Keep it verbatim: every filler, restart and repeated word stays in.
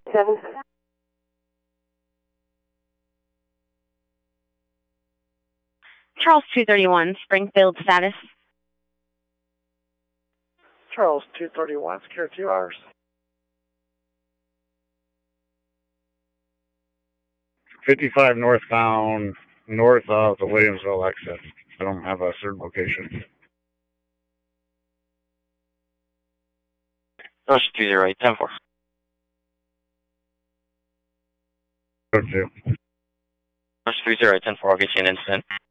seven. Charles two thirty-one, Springfield status. Charles two thirty-one, secure two hours. fifty-five northbound, north of the Williamsville exit. I don't have a certain location. Charles two zero eight, ten four. Go to. Charles three zero eight, ten four, I'll get you an instant.